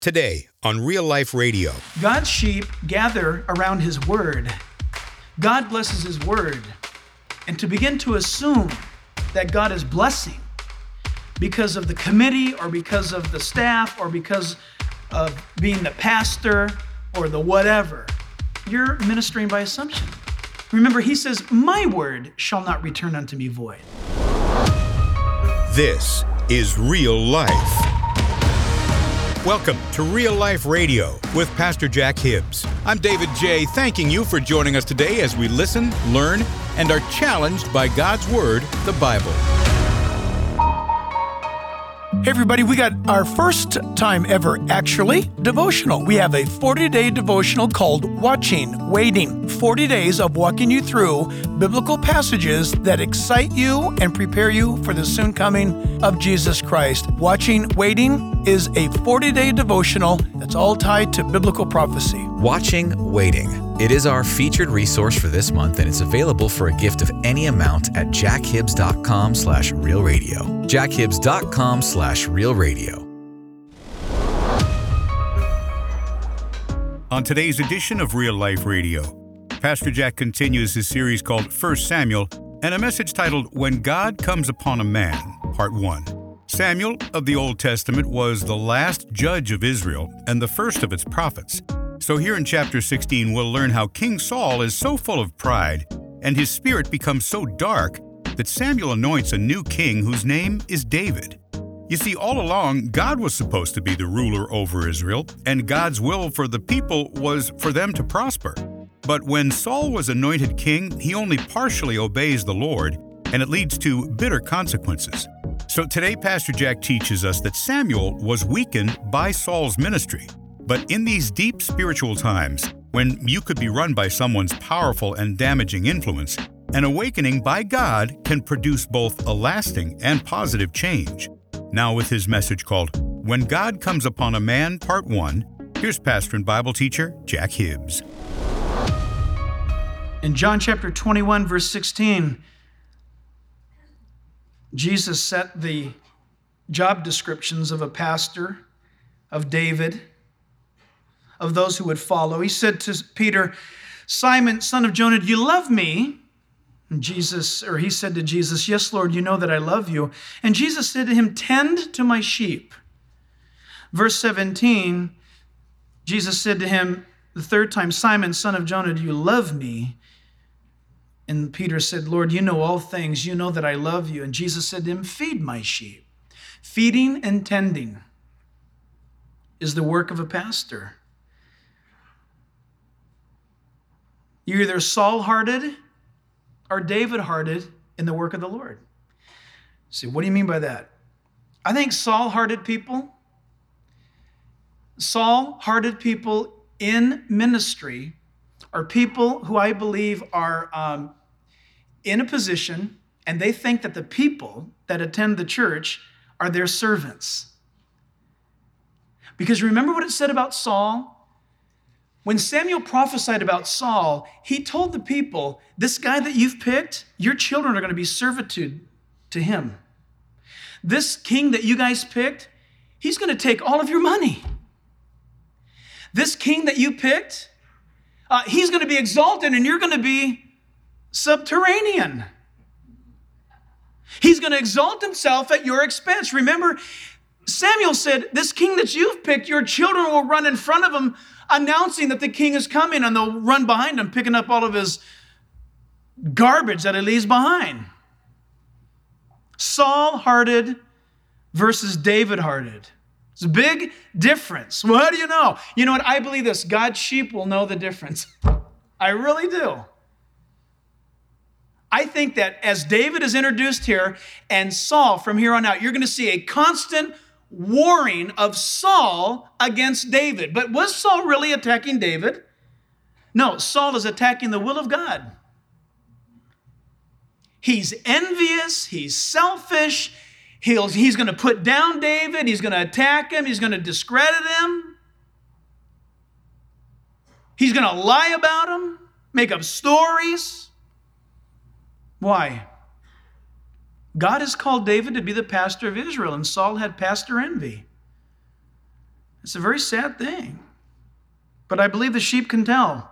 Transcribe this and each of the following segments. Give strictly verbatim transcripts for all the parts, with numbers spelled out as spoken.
Today on Real Life Radio. God's sheep gather around His Word. God blesses His Word. And to begin to assume that God is blessing because of the committee or because of the staff or because of being the pastor or the whatever, you're ministering by assumption. Remember, He says, "My word shall not return unto me void." This is Real Life. Welcome to Real Life Radio with Pastor Jack Hibbs. I'm David J., thanking you for joining us today as we listen, learn, and are challenged by God's Word, the Bible. Hey everybody, we got our first time ever, actually, devotional. We have a forty-day devotional called Watching, Waiting. forty days of walking you through biblical passages that excite you and prepare you for the soon coming of Jesus Christ. Watching, Waiting is a forty-day devotional that's all tied to biblical prophecy. Watching, Waiting. It is our featured resource for this month, and it's available for a gift of any amount at jackhibbs.com slash real radio. jackhibbs.com slash real radio. On today's edition of Real Life Radio, Pastor Jack continues his series called First Samuel and a message titled When God Comes Upon a Man, Part one. Samuel of the Old Testament was the last judge of Israel and the first of its prophets. So here in chapter sixteen, we'll learn how King Saul is so full of pride and his spirit becomes so dark that Samuel anoints a new king whose name is David. You see, all along, God was supposed to be the ruler over Israel, and God's will for the people was for them to prosper. But when Saul was anointed king, he only partially obeys the Lord, and it leads to bitter consequences. So today, Pastor Jack teaches us that Samuel was weakened by Saul's ministry. But in these deep spiritual times, when you could be run by someone's powerful and damaging influence, an awakening by God can produce both a lasting and positive change. Now with his message called When God Comes Upon a Man, Part one, here's pastor and Bible teacher Jack Hibbs. In John chapter twenty-one, verse sixteen, Jesus set the job descriptions of a pastor, of David, of those who would follow. He said to Peter, "Simon, son of Jonah, do you love me?" And Jesus, or he said to Jesus, "Yes, Lord, you know that I love you." And Jesus said to him, "Tend to my sheep." Verse seventeen, Jesus said to him the third time, "Simon, son of Jonah, do you love me?" And Peter said, "Lord, you know all things. You know that I love you." And Jesus said to him, "Feed my sheep." Feeding and tending is the work of a pastor. You're either Saul-hearted or David-hearted in the work of the Lord. See, what do you mean by that? I think Saul-hearted people, Saul-hearted people in ministry are people who I believe are um, in a position and they think that the people that attend the church are their servants. Because remember what it said about Saul? When Samuel prophesied about Saul, he told the people, this guy that you've picked, your children are going to be servitude to him. This king that you guys picked, he's going to take all of your money. This king that you picked, uh, he's going to be exalted and you're going to be subterranean. He's going to exalt himself at your expense. Remember, Samuel said, this king that you've picked, your children will run in front of him announcing that the king is coming, and they'll run behind him, picking up all of his garbage that he leaves behind. Saul-hearted versus David-hearted. It's a big difference. Well, how do you know? You know what? I believe this. God's sheep will know the difference. I really do. I think that as David is introduced here and Saul from here on out, you're going to see a constant warring of Saul against David. But was Saul really attacking David? No, Saul is attacking the will of God. He's envious, he's selfish, he'll, he's going to put down David, he's going to attack him, he's going to discredit him. He's going to lie about him, make up stories. Why? God has called David to be the pastor of Israel, and Saul had pastor envy. It's a very sad thing. But I believe the sheep can tell.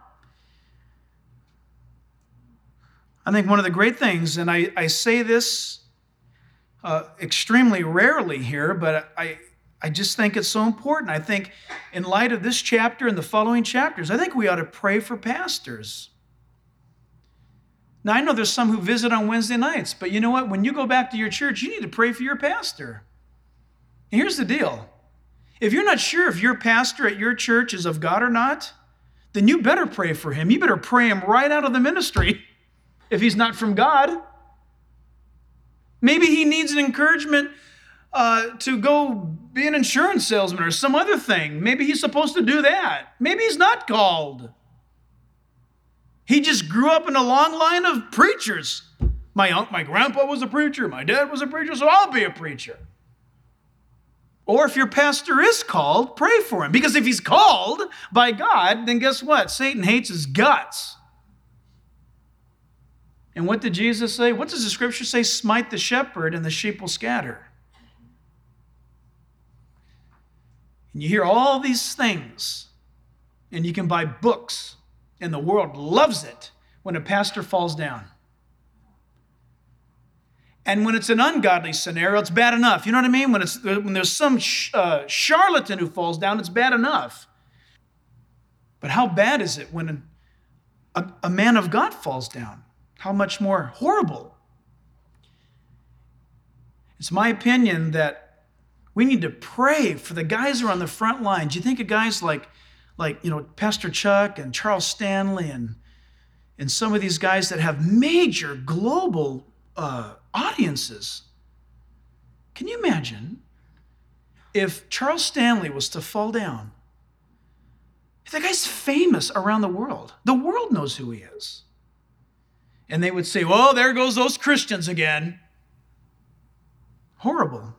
I think one of the great things, and I, I say this uh, extremely rarely here, but I, I just think it's so important. I think in light of this chapter and the following chapters, I think we ought to pray for pastors. Now, I know there's some who visit on Wednesday nights, but you know what? When you go back to your church, you need to pray for your pastor. And here's the deal. If you're not sure if your pastor at your church is of God or not, then you better pray for him. You better pray him right out of the ministry if he's not from God. Maybe he needs an encouragement uh, to go be an insurance salesman or some other thing. Maybe he's supposed to do that. Maybe he's not called. He just grew up in a long line of preachers. My uncle, my grandpa was a preacher. My dad was a preacher, so I'll be a preacher. Or if your pastor is called, pray for him. Because if he's called by God, then guess what? Satan hates his guts. And what did Jesus say? What does the scripture say? Smite the shepherd and the sheep will scatter. And you hear all these things, and you can buy books, and the world loves it when a pastor falls down. And when it's an ungodly scenario, it's bad enough. You know what I mean? When it's when there's some sh- uh, charlatan who falls down, it's bad enough. But how bad is it when a, a man of God falls down? How much more horrible? It's my opinion that we need to pray for the guys who are on the front lines. You think of guys like, like you know, Pastor Chuck and Charles Stanley and, and some of these guys that have major global uh, audiences. Can you imagine if Charles Stanley was to fall down? The guy's famous around the world. The world knows who he is. And they would say, well, there goes those Christians again. Horrible.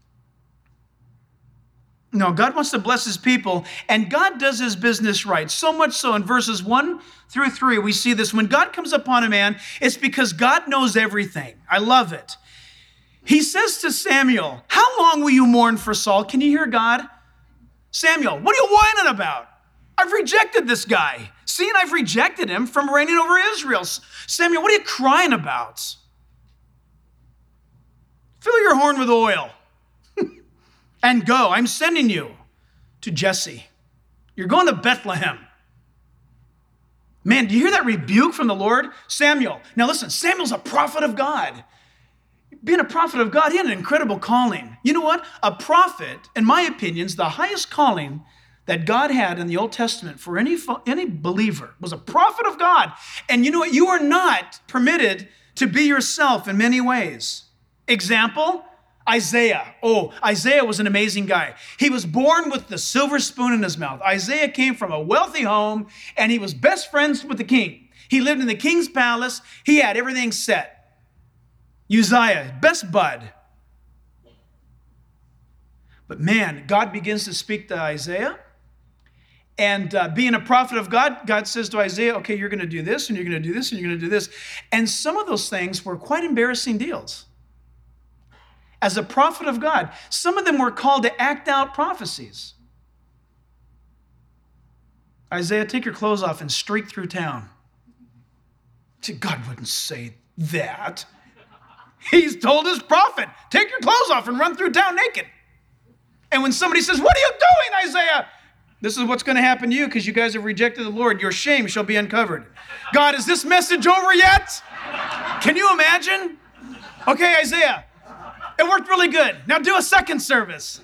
No, God wants to bless his people, and God does his business right. So much so in verses one through three, we see this. When God comes upon a man, it's because God knows everything. I love it. He says to Samuel, how long will you mourn for Saul? Can you hear God? Samuel, what are you whining about? I've rejected this guy. See, and I've rejected him from reigning over Israel. Samuel, what are you crying about? Fill your horn with oil and go. I'm sending you to Jesse. You're going to Bethlehem. Man, do you hear that rebuke from the Lord? Samuel. Now listen, Samuel's a prophet of God. Being a prophet of God, he had an incredible calling. You know what? A prophet, in my opinion, is the highest calling that God had in the Old Testament for any, any believer, was a prophet of God. And you know what? You are not permitted to be yourself in many ways. Example, Isaiah. Oh, Isaiah was an amazing guy. He was born with the silver spoon in his mouth. Isaiah came from a wealthy home, and he was best friends with the king. He lived in the king's palace. He had everything set. Uzziah, best bud. But man, God begins to speak to Isaiah. And uh, being a prophet of God, God says to Isaiah, okay, you're going to do this, and you're going to do this, and you're going to do this. And some of those things were quite embarrassing deals. As a prophet of God, some of them were called to act out prophecies. Isaiah, take your clothes off and streak through town. God wouldn't say that. He's told his prophet, take your clothes off and run through town naked. And when somebody says, what are you doing, Isaiah? This is what's going to happen to you because you guys have rejected the Lord. Your shame shall be uncovered. God, is this message over yet? Can you imagine? Okay, Isaiah, it worked really good. Now do a second service.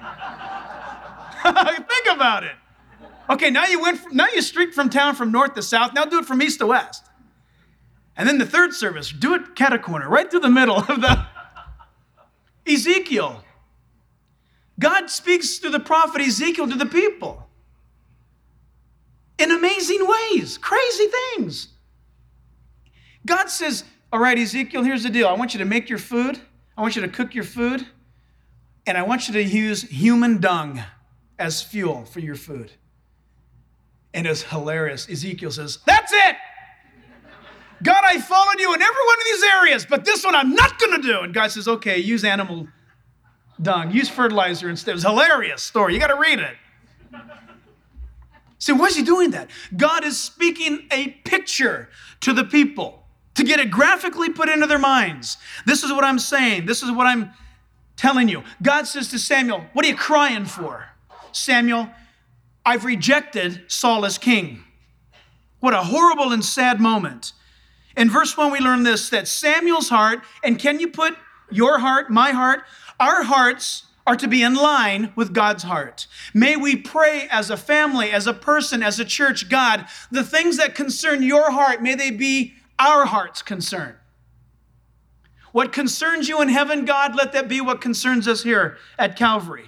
Think about it. Okay, now you went. From, now you streaked from town from north to south. Now do it from east to west. And then the third service, do it catacorner, right through the middle of the Ezekiel. God speaks through the prophet Ezekiel to the people in amazing ways, crazy things. God says, all right, Ezekiel, here's the deal. I want you to make your food. I want you to cook your food. And I want you to use human dung as fuel for your food. And it's hilarious. Ezekiel says, that's it. God, I followed you in every one of these areas, but this one I'm not going to do. And God says, okay, use animal dung. Use fertilizer instead. It was a hilarious story. You got to read it. See, why is he doing that? God is speaking a picture to the people to get it graphically put into their minds. This is what I'm saying. This is what I'm telling you. God says to Samuel, what are you crying for? Samuel, I've rejected Saul as king. What a horrible and sad moment. In verse one, we learn this, that Samuel's heart, and can you put your heart, my heart, our hearts are to be in line with God's heart. May we pray as a family, as a person, as a church, God, the things that concern your heart, may they be our heart's concern. What concerns you in heaven, God, let that be what concerns us here at Calvary.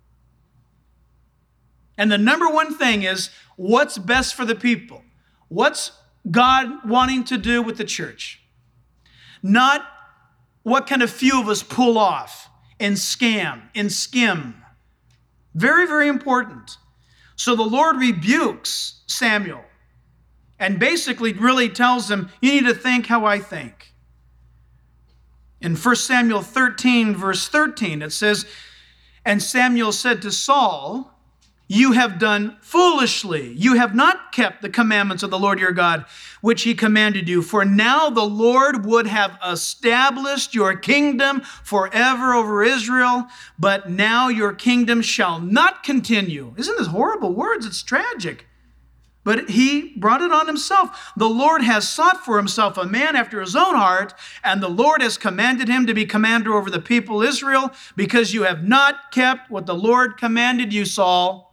And the number one thing is, what's best for the people? What's God wanting to do with the church? Not what can a few of us pull off and scam and skim. Very, very important. So the Lord rebukes Samuel and basically really tells him, you need to think how I think. In First Samuel thirteen, verse thirteen, it says, and Samuel said to Saul, you have done foolishly. You have not kept the commandments of the Lord your God, which he commanded you. For now the Lord would have established your kingdom forever over Israel, but now your kingdom shall not continue. Isn't this horrible words? It's tragic. But he brought it on himself. The Lord has sought for himself a man after his own heart, and the Lord has commanded him to be commander over the people Israel, because you have not kept what the Lord commanded you, Saul.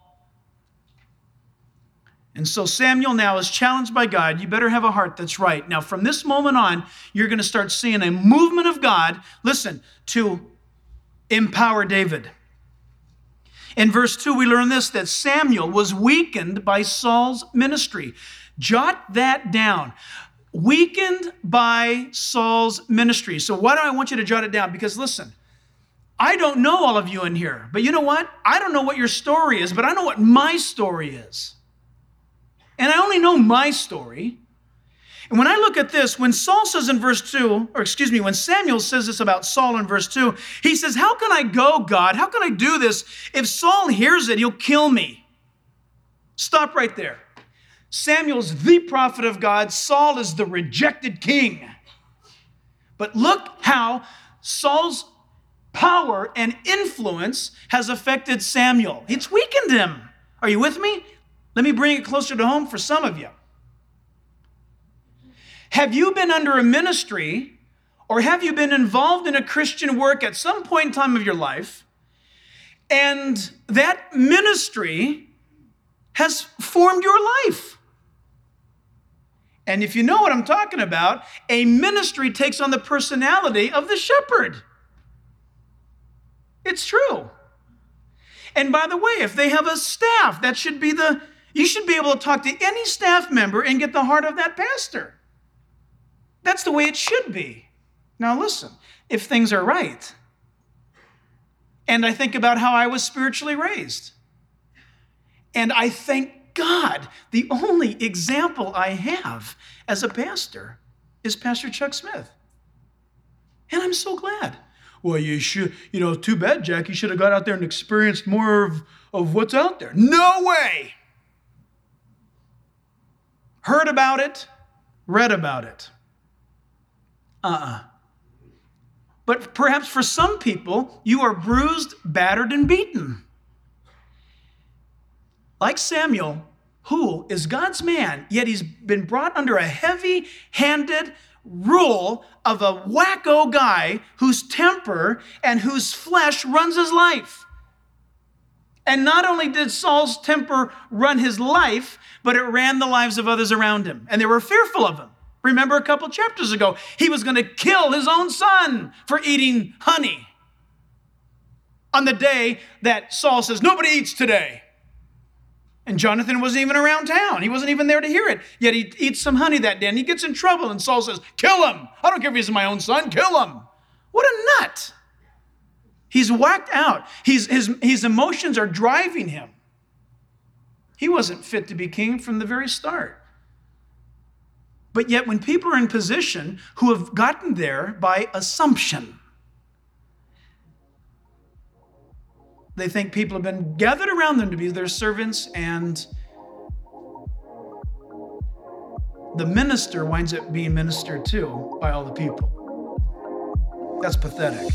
And so Samuel now is challenged by God. You better have a heart that's right. Now, from this moment on, you're going to start seeing a movement of God, listen, to empower David. In verse two, we learn this, that Samuel was weakened by Saul's ministry. Jot that down. Weakened by Saul's ministry. So why do I want you to jot it down? Because listen, I don't know all of you in here, but you know what? I don't know what your story is, but I know what my story is. And I only know my story. And when I look at this, when Saul says in verse two, or excuse me, when Samuel says this about Saul in verse two, he says, how can I go, God? How can I do this? If Saul hears it, he'll kill me. Stop right there. Samuel's the prophet of God. Saul is the rejected king. But look how Saul's power and influence has affected Samuel. It's weakened him. Are you with me? Let me bring it closer to home for some of you. Have you been under a ministry, or have you been involved in a Christian work at some point in time of your life, and that ministry has formed your life? And if you know what I'm talking about, a ministry takes on the personality of the shepherd. It's true. And by the way, if they have a staff, that should be the You should be able to talk to any staff member and get the heart of that pastor. That's the way it should be. Now listen, if things are right, and I think about how I was spiritually raised, and I thank God the only example I have as a pastor is Pastor Chuck Smith. And I'm so glad. Well, you should, you know, too bad, Jack, you should have got out there and experienced more of, of what's out there. No way! Heard about it, read about it. Uh-uh. But perhaps for some people, you are bruised, battered, and beaten. Like Samuel, who is God's man, yet he's been brought under a heavy-handed rule of a wacko guy whose temper and whose flesh runs his life. And not only did Saul's temper run his life, but it ran the lives of others around him. And they were fearful of him. Remember a couple chapters ago, he was going to kill his own son for eating honey. On the day that Saul says, nobody eats today. And Jonathan wasn't even around town. He wasn't even there to hear it. Yet he eats some honey that day and he gets in trouble. And Saul says, kill him. I don't care if he's my own son, kill him. What a nut. He's whacked out. He's, his, his emotions are driving him. He wasn't fit to be king from the very start. But yet when people are in position who have gotten there by assumption, They think people have been gathered around them to be their servants, and the minister winds up being ministered to by all the people. That's pathetic.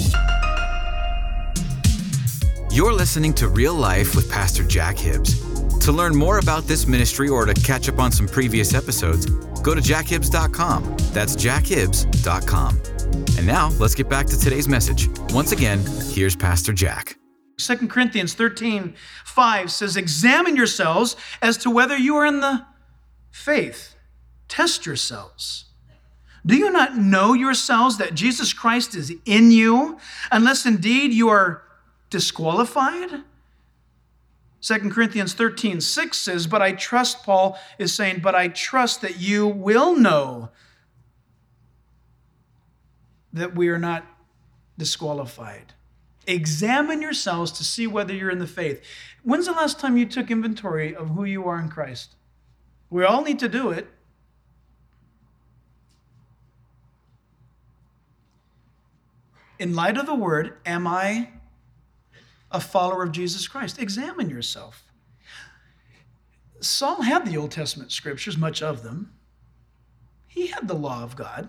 You're listening to Real Life with Pastor Jack Hibbs. To learn more about this ministry or to catch up on some previous episodes, go to jack hibbs dot com. That's jack hibbs dot com. And now, let's get back to today's message. Once again, here's Pastor Jack. Second Corinthians thirteen five says, examine yourselves as to whether you are in the faith. Test yourselves. Do you not know yourselves that Jesus Christ is in you, unless indeed you are disqualified? Second Corinthians thirteen six says, but I trust, Paul is saying, but I trust that you will know that we are not disqualified. Examine yourselves to see whether you're in the faith. When's the last time you took inventory of who you are in Christ? We all need to do it. In light of the word, am I a follower of Jesus Christ? Examine yourself. Saul had the Old Testament scriptures, much of them. He had the law of God.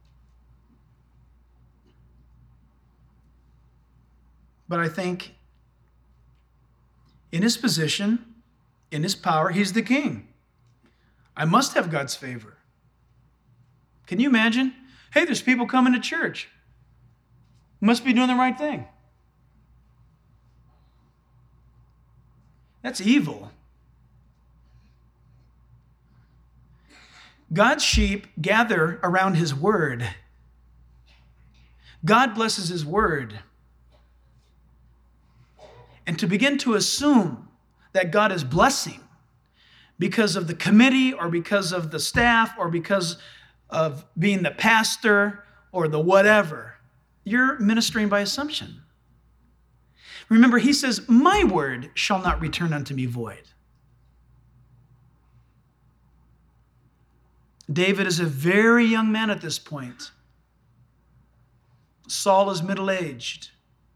But I think in his position, in his power, he's the king. I must have God's favor. Can you imagine? Hey, there's people coming to church. Must be doing the right thing. That's evil. God's sheep gather around his word. God blesses his word. And to begin to assume that God is blessing because of the committee or because of the staff or because of being the pastor or the whatever, you're ministering by assumption. Remember, he says, my word shall not return unto me void. David is a very young man at this point. Saul is middle-aged.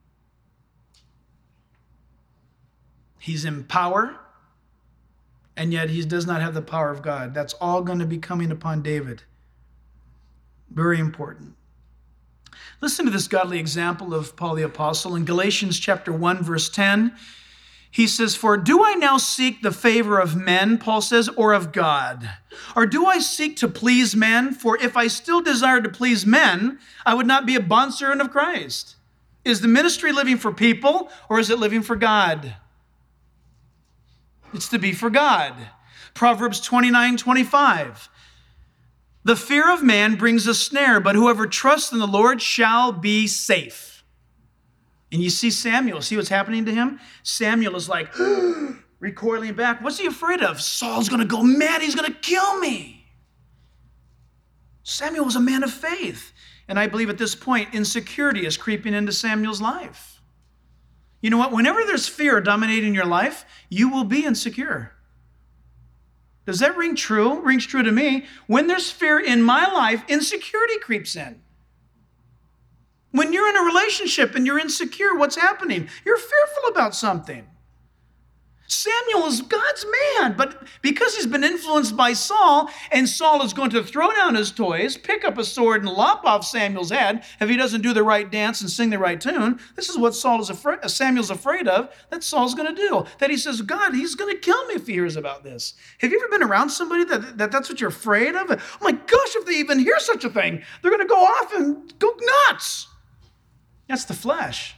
He's in power, and yet he does not have the power of God. That's all going to be coming upon David. Very important. Listen to this godly example of Paul the Apostle. In Galatians chapter one, verse ten, he says, for do I now seek the favor of men, Paul says, or of God? Or do I seek to please men? For if I still desire to please men, I would not be a bondservant of Christ. Is the ministry living for people, or is it living for God? It's to be for God. Proverbs twenty-nine twenty-five. The fear of man brings a snare, but whoever trusts in the Lord shall be safe. And you see Samuel, see what's happening to him? Samuel is like recoiling back. What's he afraid of? Saul's going to go mad. He's going to kill me. Samuel was a man of faith. And I believe at this point, insecurity is creeping into Samuel's life. You know what? Whenever there's fear dominating your life, you will be insecure. Does that ring true? Rings true to me. When there's fear in my life, insecurity creeps in. When you're in a relationship and you're insecure, what's happening? You're fearful about something. Samuel is God's man, but because he's been influenced by Saul, and Saul is going to throw down his toys, pick up a sword, and lop off Samuel's head if he doesn't do the right dance and sing the right tune. This is what Saul is afraid, Samuel's afraid of, that Saul's going to do. That he says, God, he's going to kill me if he hears about this. Have you ever been around somebody that, that that's what you're afraid of? Oh my gosh, if they even hear such a thing, they're going to go off and go nuts. That's the flesh.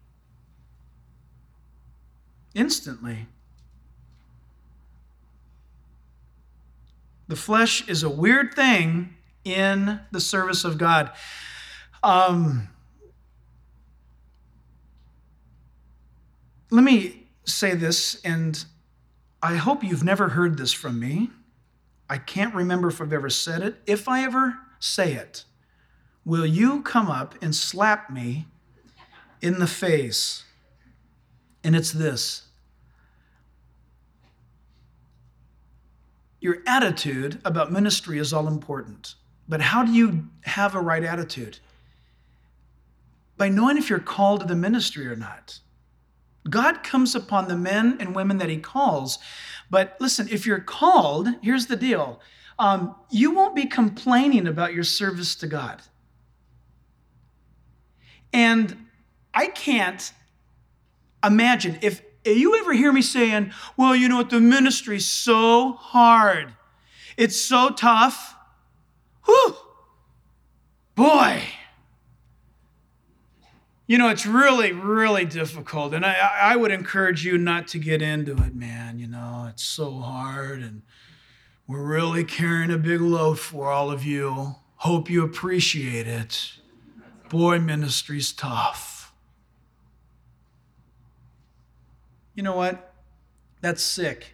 Instantly. The flesh is a weird thing in the service of God. Um, let me say this, and I hope you've never heard this from me. I can't remember if I've ever said it. If I ever say it, will you come up and slap me in the face? And it's this. Your attitude about ministry is all important. But how do you have a right attitude? By knowing if you're called to the ministry or not. God comes upon the men and women that he calls. But listen, if you're called, here's the deal. Um, you won't be complaining about your service to God. And I can't imagine, if you ever hear me saying, well, you know what, the ministry's so hard. It's so tough. Whew. Boy. You know, it's really, really difficult. And I, I would encourage you not to get into it, man. You know, it's so hard. And we're really carrying a big load for all of you. Hope you appreciate it. Boy, ministry's tough. You know what? That's sick.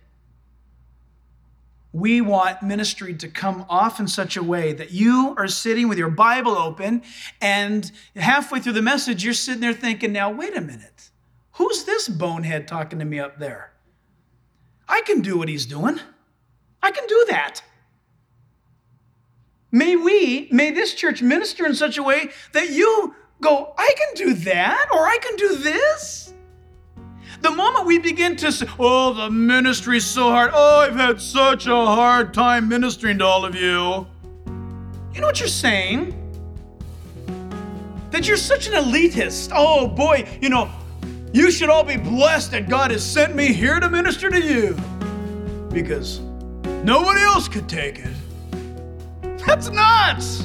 We want ministry to come off in such a way that you are sitting with your Bible open, and halfway through the message, you're sitting there thinking, now, wait a minute. Who's this bonehead talking to me up there? I can do what he's doing. I can do that. May we, may this church minister in such a way that you go, I can do that, or I can do this. The moment we begin to say, oh, the ministry's so hard. Oh, I've had such a hard time ministering to all of you. You know what you're saying? That you're such an elitist. Oh, boy, you know, you should all be blessed that God has sent me here to minister to you. Because nobody else could take it. That's nuts.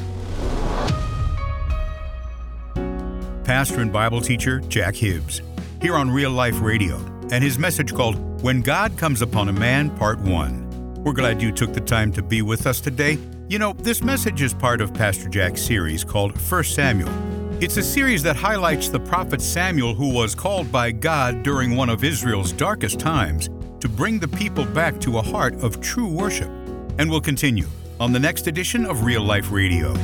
Pastor and Bible teacher Jack Hibbs, here on Real Life Radio, and his message called When God Comes Upon a Man, Part one. We're glad you took the time to be with us today. You know, this message is part of Pastor Jack's series called First Samuel. It's a series that highlights the prophet Samuel, who was called by God during one of Israel's darkest times to bring the people back to a heart of true worship. And we'll continue on the next edition of Real Life Radio.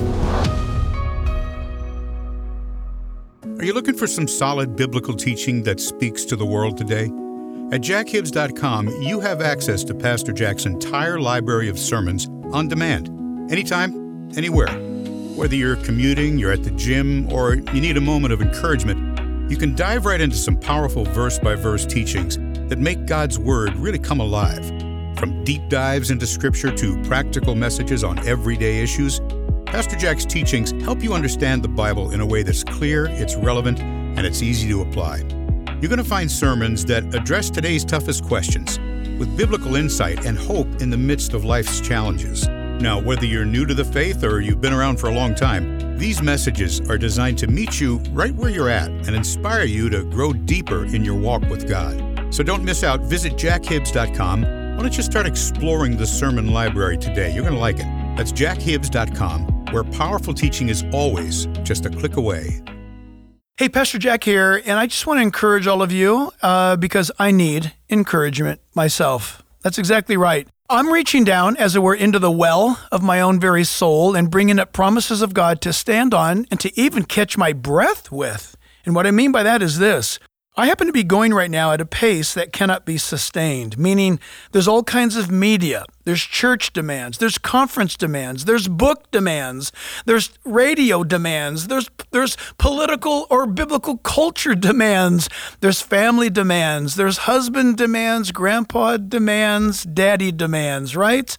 Are you looking for some solid biblical teaching that speaks to the world today? At jack hibbs dot com, you have access to Pastor Jack's entire library of sermons on demand, anytime, anywhere. Whether you're commuting, you're at the gym, or you need a moment of encouragement, you can dive right into some powerful verse-by-verse teachings that make God's Word really come alive. From deep dives into Scripture to practical messages on everyday issues, Pastor Jack's teachings help you understand the Bible in a way that's clear, it's relevant, and it's easy to apply. You're going to find sermons that address today's toughest questions with biblical insight and hope in the midst of life's challenges. Now, whether you're new to the faith or you've been around for a long time, these messages are designed to meet you right where you're at and inspire you to grow deeper in your walk with God. So don't miss out. Visit jack hibbs dot com. Why don't you start exploring the sermon library today? You're going to like it. That's jack hibbs dot com, where powerful teaching is always just a click away. Hey, Pastor Jack here, and I just want to encourage all of you uh, because I need encouragement myself. That's exactly right. I'm reaching down, as it were, into the well of my own very soul and bringing up promises of God to stand on and to even catch my breath with. And what I mean by that is this. I happen to be going right now at a pace that cannot be sustained, meaning there's all kinds of media, there's church demands, there's conference demands, there's book demands, there's radio demands, there's there's political or biblical culture demands, there's family demands, there's husband demands, grandpa demands, daddy demands, right?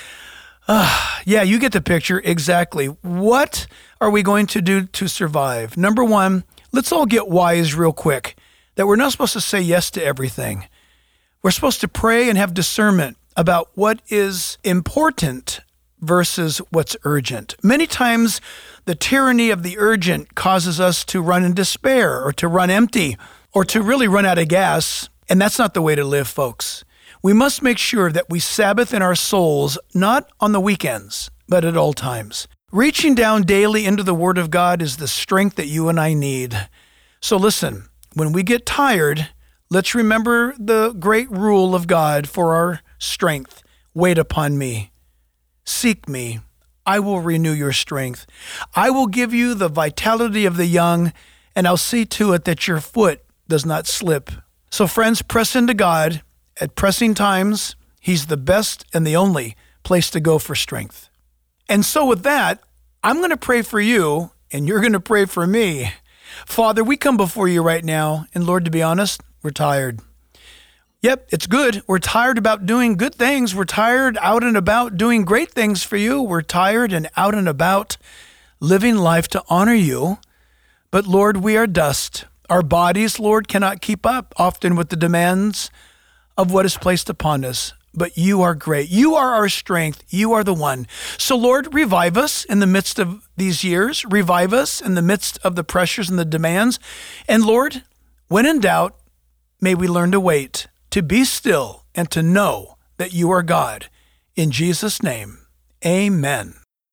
Uh, yeah, you get the picture exactly. What are we going to do to survive? Number one, let's all get wise real quick. That we're not supposed to say yes to everything. We're supposed to pray and have discernment about what is important versus what's urgent. Many times, the tyranny of the urgent causes us to run in despair or to run empty or to really run out of gas, and that's not the way to live, folks. We must make sure that we Sabbath in our souls, not on the weekends, but at all times. Reaching down daily into the Word of God is the strength that you and I need. So listen, when we get tired, let's remember the great rule of God for our strength. Wait upon me. Seek me. I will renew your strength. I will give you the vitality of the young, and I'll see to it that your foot does not slip. So friends, press into God. At pressing times, He's the best and the only place to go for strength. And so with that, I'm going to pray for you, and you're going to pray for me. Father, we come before you right now, and Lord, to be honest, We're tired. Yep, it's good. We're tired about doing good things. We're tired out and about doing great things for you. We're tired and out and about living life to honor you. But Lord, we are dust. Our bodies, Lord, cannot keep up often with the demands of what is placed upon us. But you are great. You are our strength. You are the one. So Lord, revive us in the midst of these years. Revive us in the midst of the pressures and the demands. And Lord, when in doubt, may we learn to wait, to be still, and to know that you are God. In Jesus' name, amen.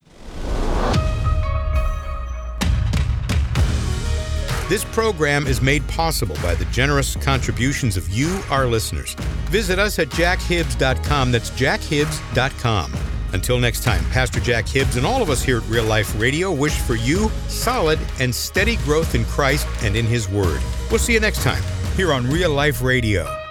This program is made possible by the generous contributions of you, our listeners. Visit us at jack hibbs dot com. That's jack hibbs dot com. Until next time, Pastor Jack Hibbs and all of us here at Real Life Radio wish for you solid and steady growth in Christ and in His Word. We'll see you next time here on Real Life Radio.